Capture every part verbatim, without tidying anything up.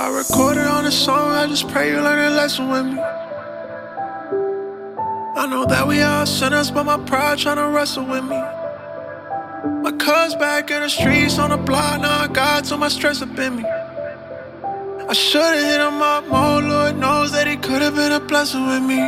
I recorded on a song, I just pray you learn a lesson with me. I know that we all sinners, but my pride tryna wrestle with me. My cuz back in the streets on the block, now I got too much stress up in me. I should've hit him up more, Lord knows that he could've been a blessing with me.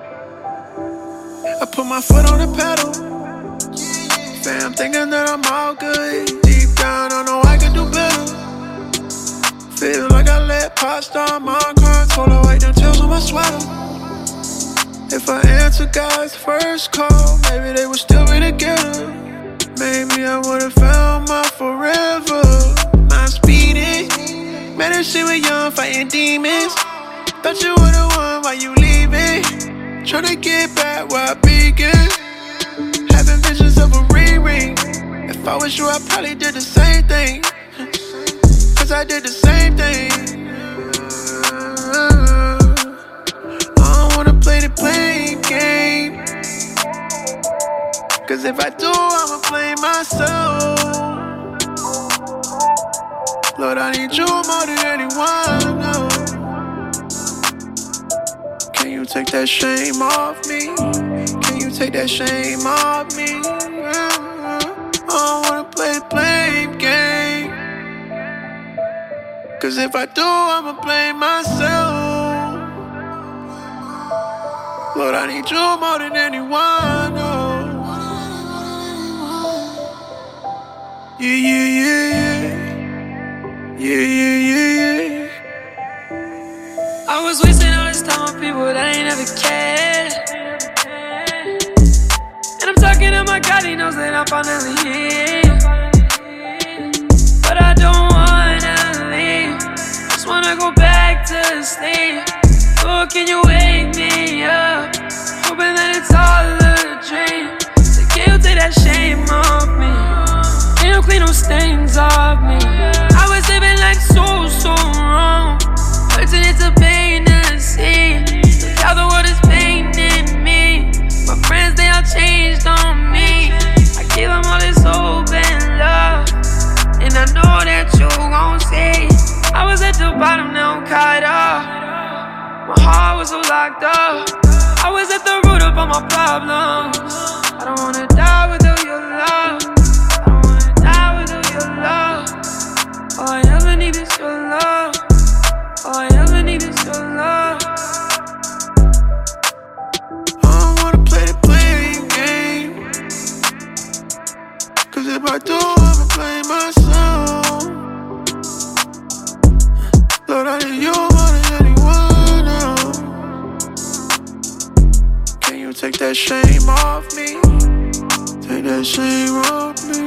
I put my foot on the pedal, fam, thinking that I'm all good. Deep down, I know I can do better. Feel like I let pop star my car, told her wipe them tears on my sweater. If I answer God's first call, maybe they would still be together. Maybe I would've found my forever. My speeding, man, that shit was young, fighting demons. Thought you would've won, why you leaving? Tryna get back where I began. Having visions of a ring-ring. If I was you, I probably did the same thing. Cause I did the same thing. I don't wanna play the blame game. Cause if I do, I'ma blame myself. Lord, I need you more than anyone, no. Can you take that shame off me? Can you take that shame off me? I don't wanna play the blame game. Cause if I do, I'ma blame myself. Lord, I need you more than anyone, no. Yeah, yeah, yeah, yeah. Yeah, yeah, yeah, yeah. I was wasting all this time on people that ain't never cared. And I'm talking to my God, he knows that I'm finally here. But I don't wanna leave, just wanna go back to sleep. Oh, can you wake me up? Hoping that it's all a dream. So can you take that shame off me? Can you clean those stains off me? I was living like so, so wrong, hurting it to pain to see. Look how the world is painting me. My friends, they all changed on me. I gave them all this hope and love, and I know that you gon' see. I was at the bottom, now I'm caught up. My heart was so locked up. I was at the root of all my problems. I don't wanna die without your love. I don't wanna die without your love. All I ever need is your love. All I ever need is your love. I don't wanna play the blame game. Cause if I do, I'ma blame myself. Lord, I need you more than anyone else. Can you take that shame off me? Take that shame off me.